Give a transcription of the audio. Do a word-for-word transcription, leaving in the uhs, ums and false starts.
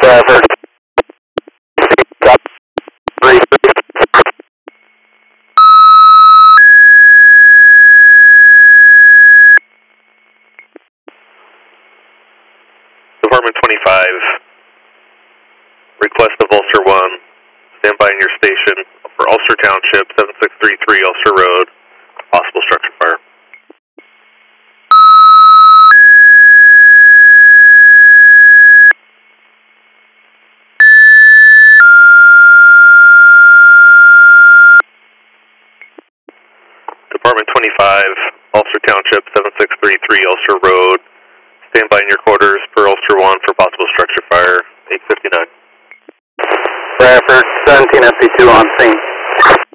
Bradford. Stop. Three. Department twenty-five, request of Ulster one, stand by in your station for Ulster Township, seven six three three Ulster Road, possible structure fire. Department twenty-five, Ulster Township, seven six three three Ulster Road, stand by in your quarters per Ulster one for possible structure fire, eight fifty-nine. Bradford, seventeen F C two on scene.